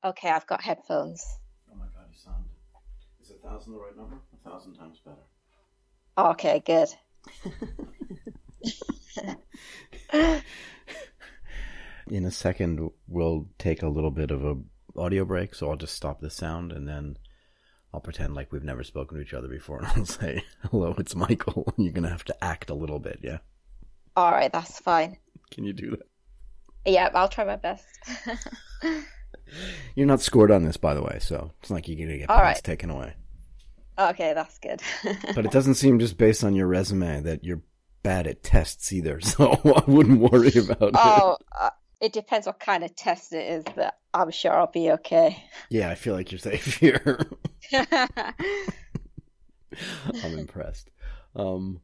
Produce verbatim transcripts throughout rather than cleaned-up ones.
Okay, I've got headphones. Oh my god, you sound... Is a thousand the right number? A thousand times better. Okay, good. In a second, we'll take a little bit of a audio break, so I'll just stop the sound, and then I'll pretend like we've never spoken to each other before, and I'll say, hello, it's Michael. You're going to have to act a little bit, yeah? All right, that's fine. Can you do that? Yeah, I'll try my best. You're not scored on this, by the way, so it's not like you're going to get All points right. taken away. Okay, that's good. But it doesn't seem, just based on your resume, that you're bad at tests either, so I wouldn't worry about Oh, it. uh, it depends what kind of test it is, but I'm sure I'll be okay. Yeah, I feel like you're safe here. I'm impressed. Um,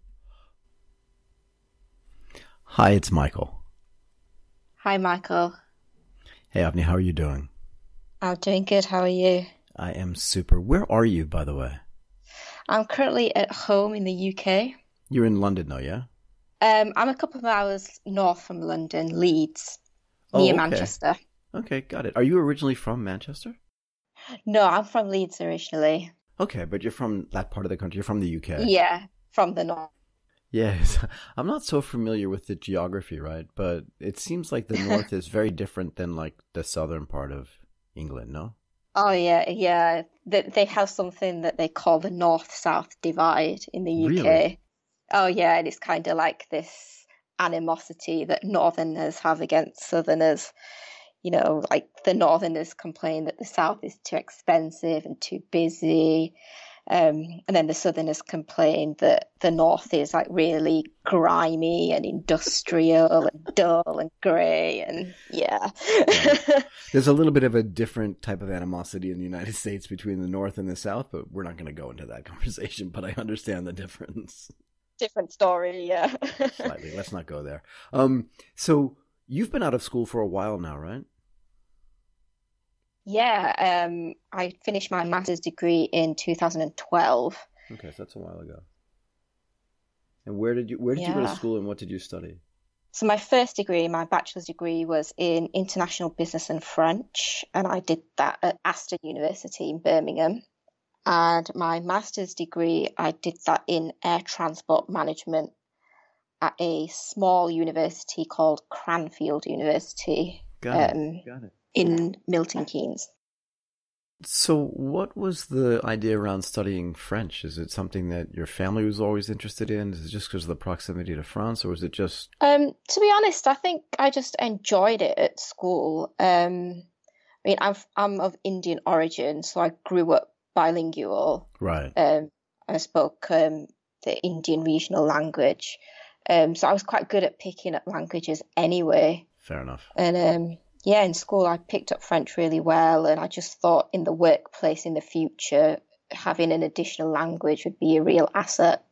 hi, it's Michael. Hi, Michael. Hey, Avni, how are you doing? I'm doing good. How are you? I am super. Where are you, by the way? I'm currently at home in the U K. You're in London, though, yeah? Um, I'm a couple of hours north from London, Leeds, Oh, near okay. Manchester. Okay, got it. Are you originally from Manchester? No, I'm from Leeds originally. Okay, but you're from that part of the country. You're from the U K. Yeah, from the north. Yes. I'm not so familiar with the geography, right? But it seems like the north is very different than, like, the southern part of England, no? Oh, yeah, yeah. They, they have something that they call the North-South divide in the U K. Really? Oh, yeah, and it's kind of like this animosity that Northerners have against Southerners. You know, like the Northerners complain that the South is too expensive and too busy. Um, and then the Southerners complain that the North is like really grimy and industrial and dull and grey and yeah. Right. There's a little bit of a different type of animosity in the United States between the North and the South, but we're not going to go into that conversation, but I understand the difference. Different story, yeah. Slightly. Let's not go there. Um, so you've been out of school for a while now, right? Yeah, um, I finished my master's degree in two thousand twelve. Okay, so that's a while ago. And where did you where did you go to Yeah. school and what did you study? So my first degree, my bachelor's degree, was in international business and French, and I did that at Aston University in Birmingham. And my master's degree, I did that in air transport management at a small university called Cranfield University Got it. um, Got it. in Milton Keynes. So what was the idea around studying French? Is it something that your family was always interested in? Is it just because of the proximity to France, or was it just... Um, to be honest, I think I just enjoyed it at school. Um, I mean, I'm I'm of Indian origin, so I grew up bilingual. Right. Um, I spoke um, the Indian regional language, um, so I was quite good at picking up languages anyway. Fair enough. And um, yeah, in school I picked up French really well, and I just thought in the workplace in the future, having an additional language would be a real asset.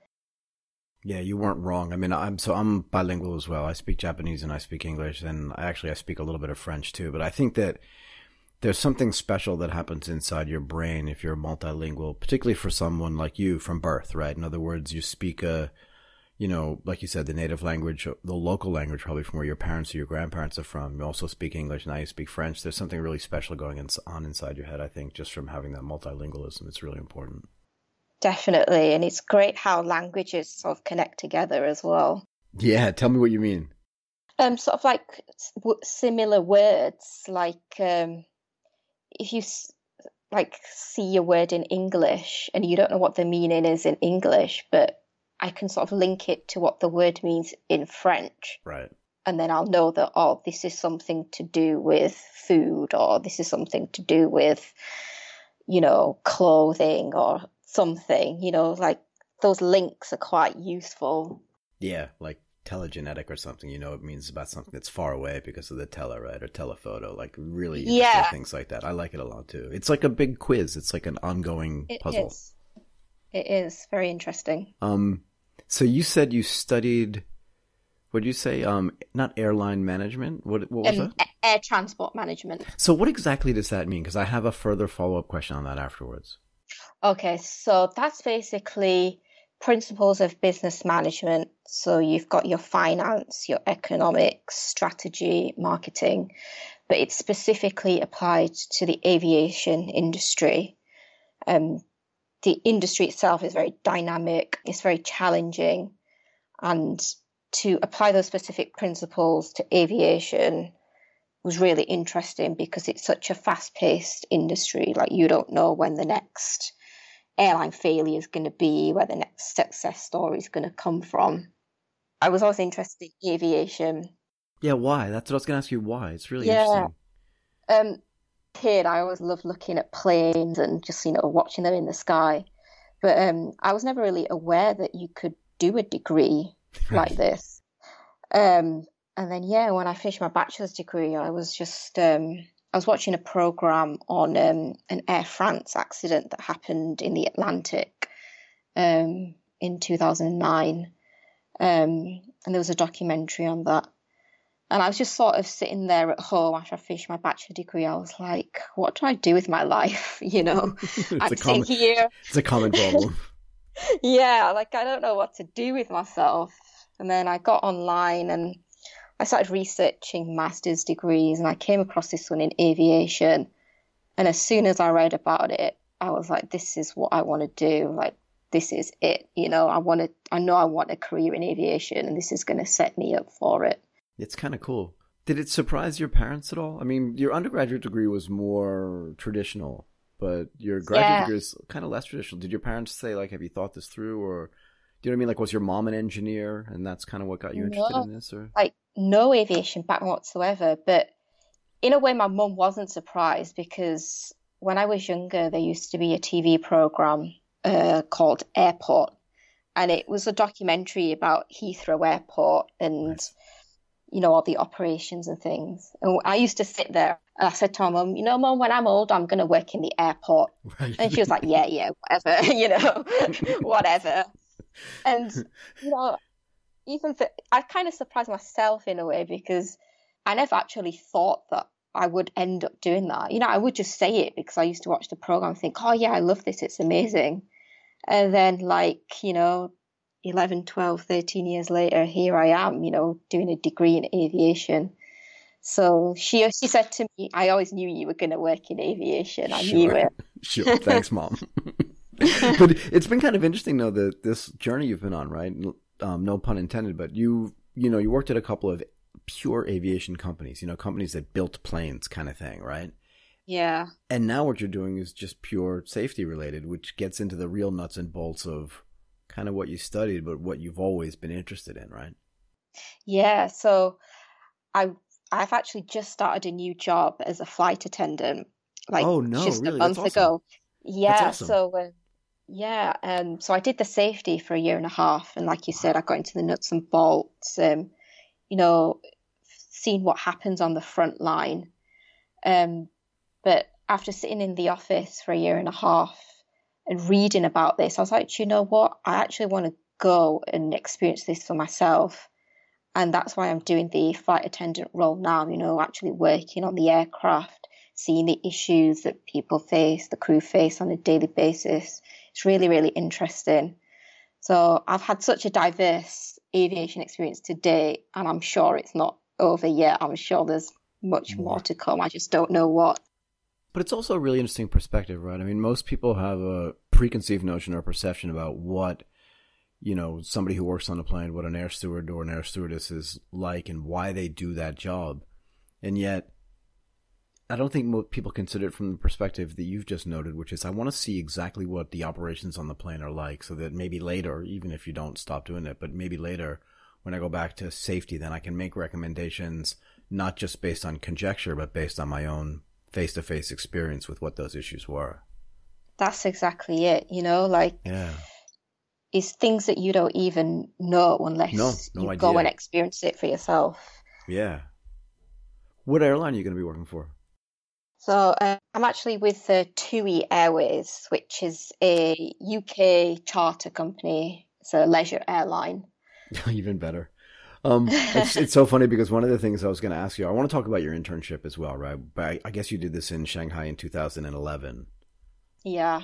Yeah, you weren't wrong. I mean, I'm so I'm bilingual as well. I speak Japanese and I speak English, and I actually I speak a little bit of French too. But I think that there's something special that happens inside your brain if you're multilingual, particularly for someone like you from birth, right? In other words, you speak a, you know, like you said, the native language, the local language, probably from where your parents or your grandparents are from. You also speak English, now you speak French. There's something really special going on inside your head, I think, just from having that multilingualism. It's really important. Definitely, and it's great how languages sort of connect together as well. Yeah, tell me what you mean. Um, sort of like s- w- similar words, like um, if you s- like see a word in English and you don't know what the meaning is in English, but I can sort of link it to what the word means in French, Right. and then I'll know that, oh, this is something to do with food, or this is something to do with, you know, clothing or something, you know, like those links are quite useful. Yeah, like telegenetic or something, you know, it means about something that's far away because of the tele, right? Or telephoto, like really interesting Yeah. things like that. I like it a lot too. It's like a big quiz. It's like an ongoing It puzzle. is. It is very interesting. Um, so you said you studied, what did you say? Um, not airline management. What what was Um, that? a- air transport management. So what exactly does that mean? Because I have a further follow-up question on that afterwards. Okay, so that's basically principles of business management. So you've got your finance, your economics, strategy, marketing, but it's specifically applied to the aviation industry. Um, the industry itself is very dynamic, it's very challenging, and to apply those specific principles to aviation was really interesting because it's such a fast-paced industry. Like, you don't know when the next airline failure is going to be, where the next success story is going to come from. I was always interested in aviation. Yeah, why? That's what I was going to ask you. Why? It's really yeah. interesting. Um, kid, I always loved looking at planes and just, you know, watching them in the sky. But um, I was never really aware that you could do a degree like this. Um, and then, yeah, when I finished my bachelor's degree, I was just, um, I was watching a program on um, an Air France accident that happened in the Atlantic um, in two thousand nine. Um, and there was a documentary on that. And I was just sort of sitting there at home after I finished my bachelor degree. I was like, what do I do with my life? You know, I'm common, here. It's a common problem. Yeah, like, I don't know what to do with myself. And then I got online and I started researching master's degrees, and I came across this one in aviation. And as soon as I read about it, I was like, this is what I want to do. Like, this is it. You know, I want to, I know I want a career in aviation, and this is going to set me up for it. It's kind of cool. Did it surprise your parents at all? I mean, your undergraduate degree was more traditional, but your graduate yeah. degree is kind of less traditional. Did your parents say, like, have you thought this through? Or do you know what I mean? Like, was your mom an engineer and that's kind of what got you interested no, in this? Or like, no aviation background whatsoever. But in a way, my mum wasn't surprised, because when I was younger, there used to be a T V program uh, called Airport. And it was a documentary about Heathrow Airport and... Nice. You know, all the operations and things. And I used to sit there and I said to my mum, you know, Mum, when I'm old, I'm going to work in the airport. Right. And she was like, yeah, yeah, whatever, you know, whatever. And, you know, even for, I kind of surprised myself in a way, because I never actually thought that I would end up doing that. You know, I would just say it because I used to watch the program and think, oh, yeah, I love this. It's amazing. And then, like, you know, eleven, twelve, thirteen years later, here I am, you know, doing a degree in aviation. So she she said to me, I always knew you were going to work in aviation. I sure. knew it. Sure. Thanks, Mom. But it's been kind of interesting, though, that this journey you've been on, right? Um, no pun intended, but you, you know, you worked at a couple of pure aviation companies, you know, companies that built planes kind of thing, right? Yeah. And now what you're doing is just pure safety related, which gets into the real nuts and bolts of kind of what you studied, but what you've always been interested in, right? Yeah. So I, I've actually just started a new job as a flight attendant, like oh, no, just really? a month That's awesome. ago. Yeah. That's awesome. So, uh, yeah. Um, so I did the safety for a year and a half. And like you said, I got into the nuts and bolts, um, you know, seeing what happens on the front line. Um, but after sitting in the office for a year and a half, and reading about this, I was like, you know what? I actually want to go and experience this for myself. And that's why I'm doing the flight attendant role now, you know, actually working on the aircraft, seeing the issues that people face, the crew face on a daily basis. It's really, really interesting. So I've had such a diverse aviation experience to date, and I'm sure it's not over yet. I'm sure there's much more, more to come. I just don't know what. But it's also a really interesting perspective, right? I mean, most people have a preconceived notion or perception about what, you know, somebody who works on a plane, what an air steward or an air stewardess is like and why they do that job. And yet, I don't think most people consider it from the perspective that you've just noted, which is I want to see exactly what the operations on the plane are like so that maybe later, even if you don't stop doing it, but maybe later when I go back to safety, then I can make recommendations not just based on conjecture, but based on my own face-to-face experience with what those issues were. That's exactly it, you know, like yeah. It's things that you don't even know unless no, no you idea. go and experience it for yourself. Yeah. What airline are you going to be working for? So uh, I'm actually with uh, TUI Airways, which is a U K charter company. It's a leisure airline. Even better. Um, it's, it's so funny because one of the things I was going to ask you, I want to talk about your internship as well, right? But I, I guess you did this in Shanghai in two thousand eleven. Yeah.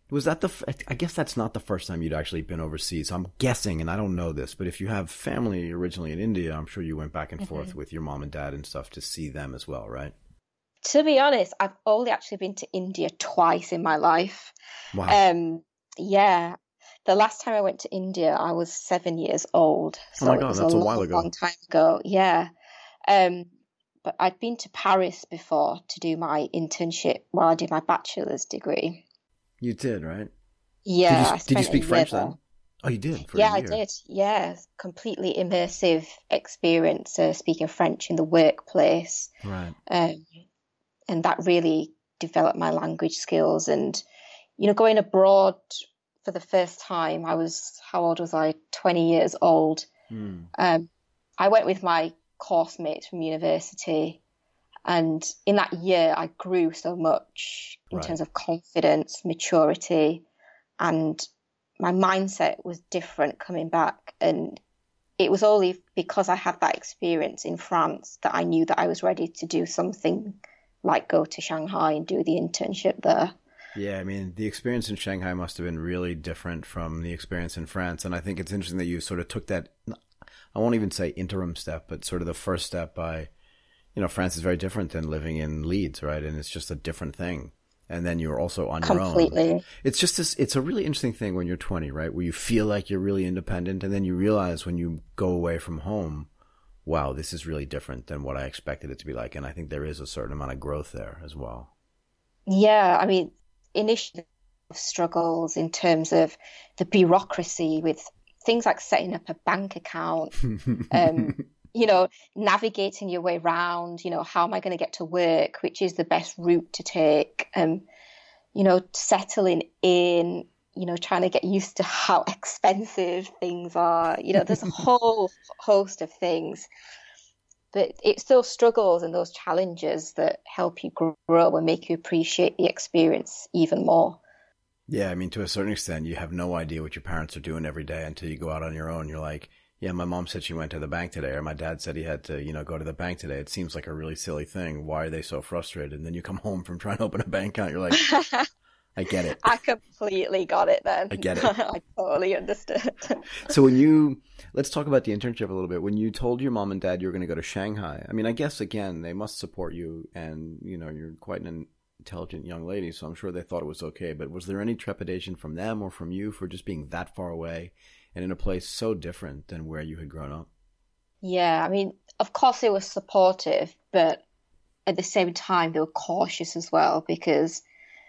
Was that the, f- I guess that's not the first time you'd actually been overseas. I'm guessing, and I don't know this, but if you have family originally in India, I'm sure you went back and mm-hmm. forth with your mom and dad and stuff to see them as well, right? To be honest, I've only actually been to India twice in my life. Wow. Um, yeah. The last time I went to India, I was seven years old. So oh my God, it was that's a, a long, while ago. long time ago. Yeah. Um, but I'd been to Paris before to do my internship while I did my bachelor's degree. You did, right? Yeah. Did you, I did you speak French there. then? Oh, you did? For yeah, a year. I did. Yeah. Completely immersive experience uh, speaking French in the workplace. Right. Um, and that really developed my language skills. And, you know, going abroad for the first time, I was, how old was I? twenty years old. Hmm. Um, I went with my course mates from university. And in that year, I grew so much in Right. terms of confidence, maturity, and my mindset was different coming back. And it was only because I had that experience in France that I knew that I was ready to do something like go to Shanghai and do the internship there. Yeah, I mean, the experience in Shanghai must have been really different from the experience in France. And I think it's interesting that you sort of took that, I won't even say interim step, but sort of the first step by, you know, France is very different than living in Leeds, right? And it's just a different thing. And then you're also on your own. Completely. It's just this, it's a really interesting thing when you're twenty, right? Where you feel like you're really independent. And then you realize when you go away from home, wow, this is really different than what I expected it to be like. And I think there is a certain amount of growth there as well. Yeah, I mean, initially struggles in terms of the bureaucracy with things like setting up a bank account, um, you know, navigating your way around, you know, how am I going to get to work? Which is the best route to take? Um, you know, settling in, you know, trying to get used to how expensive things are. You know, there's a whole host of things. But it's those struggles and those challenges that help you grow and make you appreciate the experience even more. Yeah, I mean, to a certain extent, you have no idea what your parents are doing every day until you go out on your own. You're like, yeah, my mom said she went to the bank today, or my dad said he had to, you know, go to the bank today. It seems like a really silly thing. Why are they so frustrated? And then you come home from trying to open a bank account. You're like, I get it. I completely got it then. I get it. I totally understood. So when you, let's talk about the internship a little bit. When you told your mom and dad you were going to go to Shanghai, I mean, I guess, again, they must support you and, you know, you're quite an intelligent young lady, so I'm sure they thought it was okay. But was there any trepidation from them or from you for just being that far away and in a place so different than where you had grown up? Yeah, I mean, of course they were supportive, but at the same time they were cautious as well because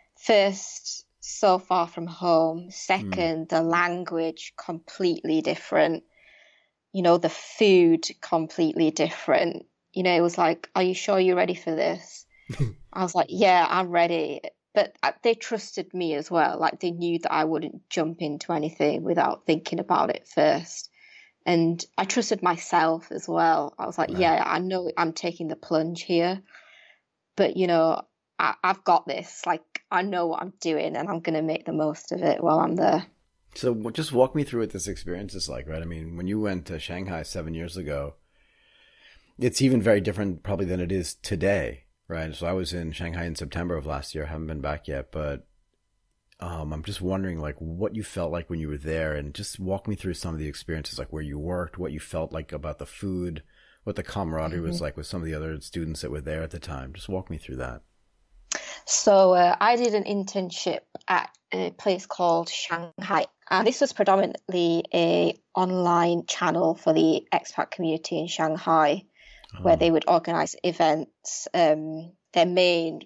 first, so far from home. Second, mm. the language completely different. You know, the food completely different. You know, it was like, are you sure you're ready for this? I was like, yeah, I'm ready. But they trusted me as well. Like they knew that I wouldn't jump into anything without thinking about it first. And I trusted myself as well. I was like, right. yeah, I know I'm taking the plunge here. But, you know, I, I've got this. Like, I know what I'm doing and I'm going to make the most of it while I'm there. So just walk me through what this experience is like, right? I mean, when you went to Shanghai seven years ago, it's even very different probably than it is today, right? So I was in Shanghai in September of last year. I haven't been back yet, but um, I'm just wondering like what you felt like when you were there and just walk me through some of the experiences, like where you worked, what you felt like about the food, what the camaraderie mm-hmm. was like with some of the other students that were there at the time. Just walk me through that. So uh, I did an internship at a place called Shanghai. And this was predominantly a online channel for the expat community in Shanghai, oh. where they would organize events. Um, their main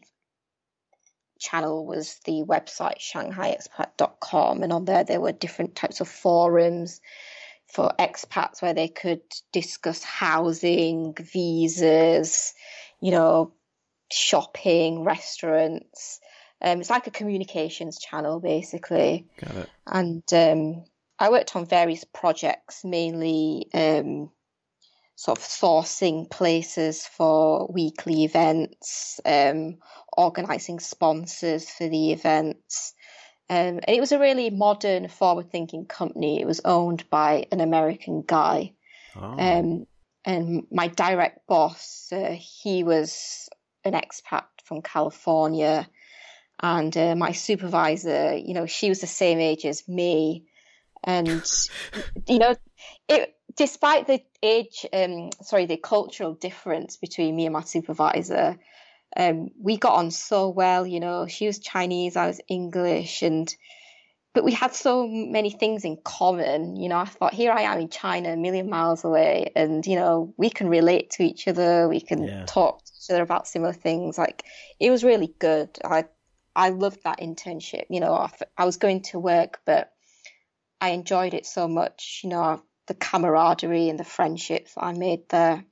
channel was the website shanghai expat dot com. And on there, there were different types of forums for expats where they could discuss housing, visas, you know, shopping, restaurants. Um, it's like a communications channel, basically. Got it. And um, I worked on various projects, mainly um, sort of sourcing places for weekly events, um, organising sponsors for the events. Um, and it was a really modern, forward-thinking company. It was owned by an American guy. Oh. Um, and my direct boss, uh, he was an expat from California, And uh, my supervisor, you know, she was the same age as me. And, you know, it despite the age, um, sorry, the cultural difference between me and my supervisor, um, we got on so well. You know, she was Chinese, I was English, and but we had so many things in common. You know, I thought, here I am in China, a million miles away, and, you know, we can relate to each other. We can Yeah. talk to each other about similar things. Like, it was really good. I, I loved that internship. You know, I, I was going to work, but I enjoyed it so much. You know, the camaraderie and the friendships I made there.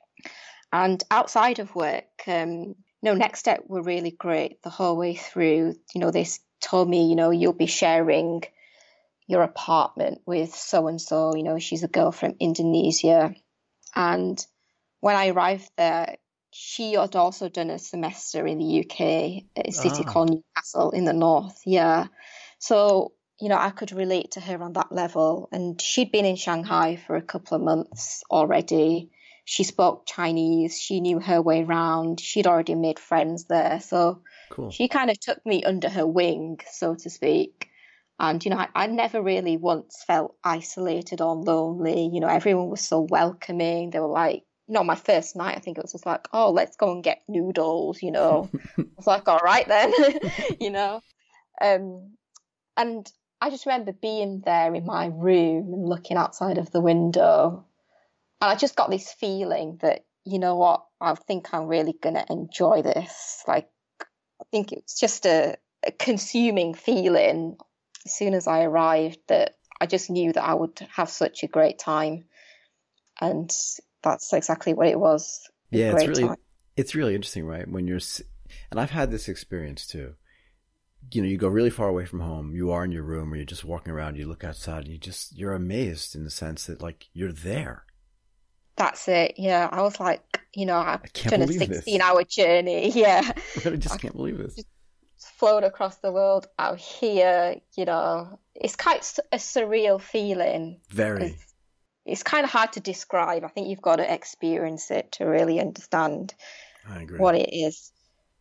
And outside of work, um, no, Next Step were really great the whole way through. You know, they told me, you know, you'll be sharing your apartment with so-and-so, you know, she's a girl from Indonesia. And when I arrived there, she had also done a semester in the U K at a city Ah. called Newcastle in the north. Yeah. So, you know, I could relate to her on that level. And she'd been in Shanghai for a couple of months already. She spoke Chinese. She knew her way around. She'd already made friends there. So Cool. she kind of took me under her wing, so to speak. And, you know, I, I never really once felt isolated or lonely. You know, everyone was so welcoming. They were like, you know, my first night, I think it was just like, oh, let's go and get noodles, you know. I was like, all right then, you know. Um, and I just remember being there in my room and looking outside of the window. And I just got this feeling that, you know what, I think I'm really going to enjoy this. Like, I think it's just a, a consuming feeling as soon as I arrived that I just knew that I would have such a great time. And that's exactly what it was. A Yeah, it's great really time. it's really interesting, right? When you're s- and I've had this experience too. You know, you go really far away from home. You are in your room, or you're just walking around. You look outside, and you just you're amazed in the sense that like you're there. That's it. Yeah, I was like, you know, I've I can't done a believe this. sixteen-hour journey. Yeah, I just can't believe this. flown across the world out here. You know, it's quite s- a surreal feeling. Very. It's, it's kind of hard to describe. I think you've got to experience it to really understand I agree. what it is.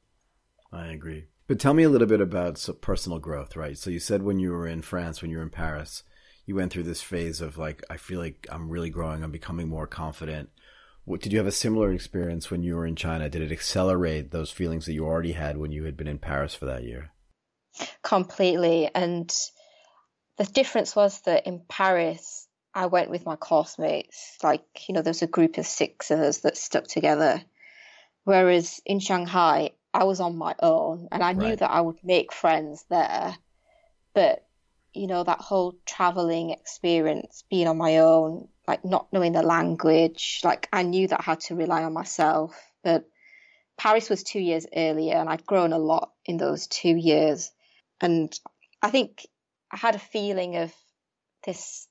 I agree. But tell me a little bit about so personal growth, right? So you said when you were in France, when you were in Paris, you went through this phase of like, I feel like I'm really growing, I'm becoming more confident. What, did you have a similar experience when you were in China? Did it accelerate those feelings that you already had when you had been in Paris for that year? Completely. And the difference was that in Paris, I went with my course mates. Like, you know, there's a group of six of us that stuck together. Whereas in Shanghai, I was on my own and I knew Right. that I would make friends there. But, you know, that whole traveling experience, being on my own, like not knowing the language, like I knew that I had to rely on myself. But Paris was two years earlier and I'd grown a lot in those two years. And I think I had a feeling of this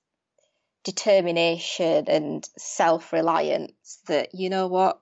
determination and self-reliance that, you know what,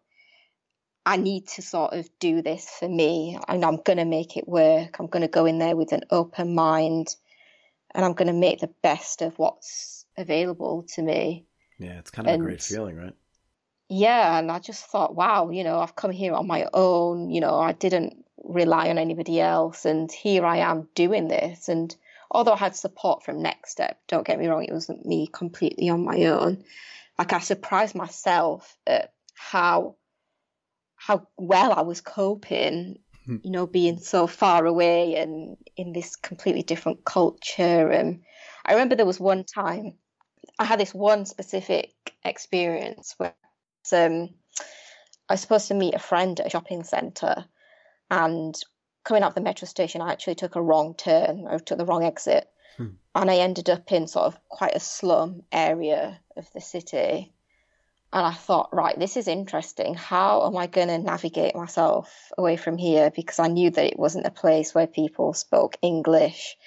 I need to sort of do this for me and I'm going to make it work. I'm going to go in there with an open mind and I'm going to make the best of what's available to me. Yeah, it's kind of And- a great feeling, right? Yeah, and I just thought, wow, you know, I've come here on my own, you know, I didn't rely on anybody else, and here I am doing this. And although I had support from Next Step, don't get me wrong, it wasn't me completely on my own. Like I surprised myself at how how well I was coping, you know, being so far away and in this completely different culture. And I remember there was one time I had this one specific experience where um, I was supposed to meet a friend at a shopping centre, and coming up the metro station, I actually took a wrong turn. I took the wrong exit, Hmm. and I ended up in sort of quite a slum area of the city. And I thought, right, this is interesting. How am I going to navigate myself away from here? Because I knew that it wasn't a place where people spoke English.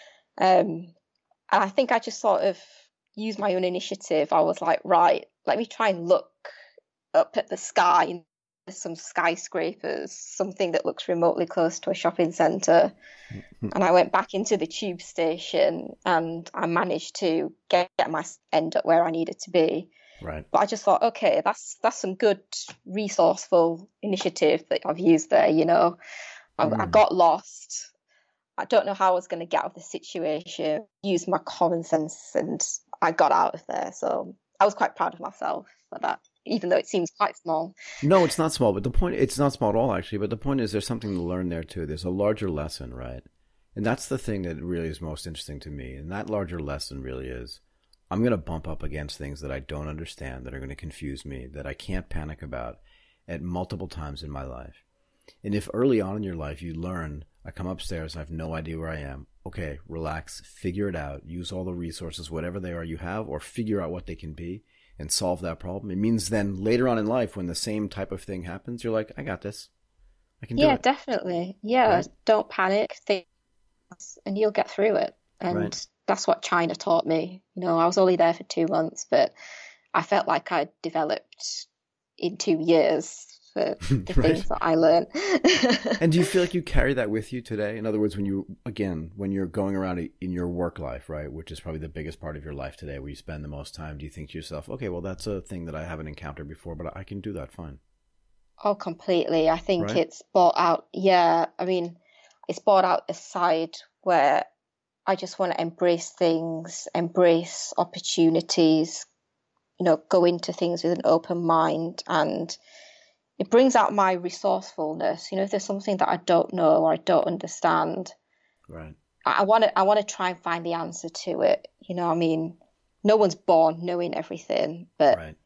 Um, and I think I just sort of used my own initiative. I was like, right, let me try and look up at the sky and there's some skyscrapers, something that looks remotely close to a shopping centre. And I went back into the tube station and I managed to get, get my end up where I needed to be. Right. But I just thought, okay, that's that's some good resourceful initiative that I've used there, you know. I, I Mm. got lost. I don't know how I was going to get out of the situation, use my common sense, and I got out of there. So I was quite proud of myself for that, even though it seems quite small. No, it's not small, but the point, it's not small at all, actually. But the point is there's something to learn there, too. There's a larger lesson, right? And that's the thing that really is most interesting to me. And that larger lesson really is, I'm going to bump up against things that I don't understand, that are going to confuse me, that I can't panic about at multiple times in my life. And if early on in your life you learn, I come upstairs, I have no idea where I am. Okay, relax, figure it out, use all the resources, whatever they are you have, or figure out what they can be and solve that problem. It means then later on in life, when the same type of thing happens, you're like, I got this. I can do Yeah, it. definitely. Yeah, Right? don't panic, think, and you'll get through it. And Right. that's what China taught me. You know, I was only there for two months, but I felt like I developed in two years for the Right. things that I learned. And do you feel like you carry that with you today? In other words, when you, again, when you're going around in your work life, right, which is probably the biggest part of your life today, where you spend the most time, do you think to yourself, okay, well, that's a thing that I haven't encountered before, but I can do that fine? Oh, completely. I think Right? it's brought out, yeah, I mean, it's brought out a side where I just want to embrace things, embrace opportunities, you know, go into things with an open mind, and it brings out my resourcefulness. You know, if there's something that I don't know or I don't understand, Right. I want to I want to try and find the answer to it. You know, I mean, no one's born knowing everything, but Right.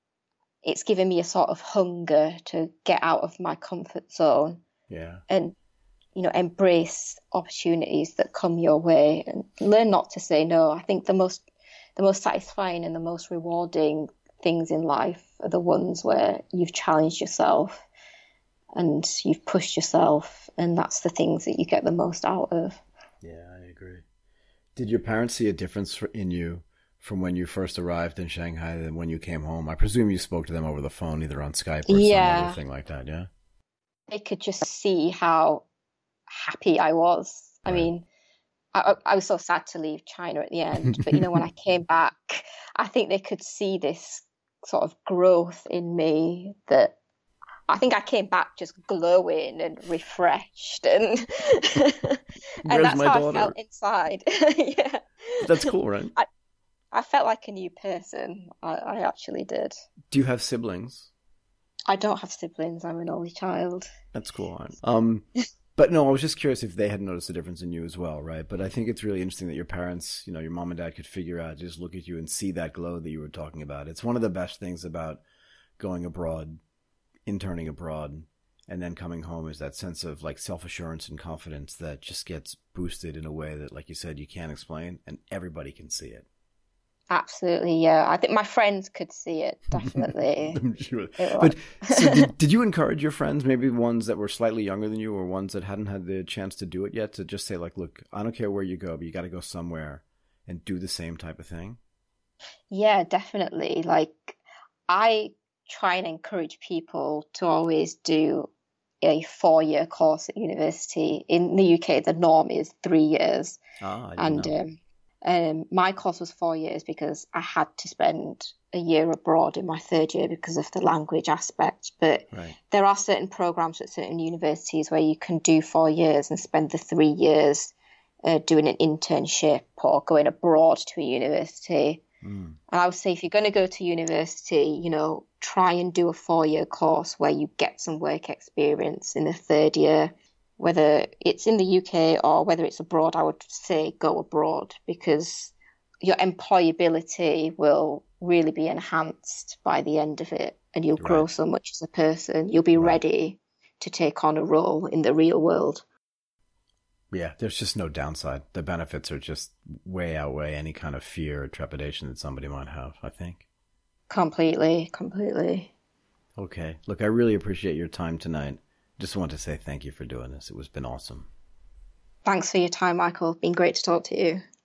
it's given me a sort of hunger to get out of my comfort zone Yeah. and, you know, embrace opportunities that come your way and learn not to say no. I think the most the most satisfying and the most rewarding things in life are the ones where you've challenged yourself and you've pushed yourself, and that's the things that you get the most out of. Yeah, I agree. Did your parents see a difference for- in you from when you first arrived in Shanghai and when you came home? I presume you spoke to them over the phone, either on Skype or some Yeah, other thing like that, yeah? they could just see how happy I was. I Right. mean, I, I was so sad to leave China at the end, but you know, when I came back, I think they could see this sort of growth in me that I think I came back just glowing and refreshed, and and Where's that's my how daughter? I felt inside. Yeah, That's cool, right? I, I felt like a new person. I, I actually did. Do you have siblings? I don't have siblings. I'm an only child. That's cool. Aren't- Um, but no, I was just curious if they had noticed a difference in you as well, right? But I think it's really interesting that your parents, you know, your mom and dad could figure out, just look at you and see that glow that you were talking about. It's one of the best things about going abroad, interning abroad, and then coming home is that sense of like self-assurance and confidence that just gets boosted in a way that, like you said, you can't explain, and everybody can see it. Absolutely, yeah. I think my friends could see it, definitely. I'm sure. It But was. so did, did you encourage your friends, maybe ones that were slightly younger than you or ones that hadn't had the chance to do it yet, to just say like, look, I don't care where you go, but you got to go somewhere and do the same type of thing? Yeah, definitely. Like, I try and encourage people to always do a four-year course at university. In the U K, the norm is three years. Ah, I didn't And know. um, um, my course was four years because I had to spend a year abroad in my third year because of the language aspect. But Right. there are certain programs at certain universities where you can do four years and spend the three years uh, doing an internship or going abroad to a university. Mm, And I would say if you're going to go to university, you know, try and do a four-year course where you get some work experience in the third year. Whether it's in the U K or whether it's abroad, I would say go abroad because your employability will really be enhanced by the end of it, and you'll grow right. so much as a person. You'll be Right. ready to take on a role in the real world. Yeah, there's just no downside. The benefits are just way outweigh any kind of fear or trepidation that somebody might have, I think. Completely, completely. Okay. Look, I really appreciate your time tonight. Just want to say thank you for doing this. It was been awesome. Thanks for your time, Michael. Been great to talk to you.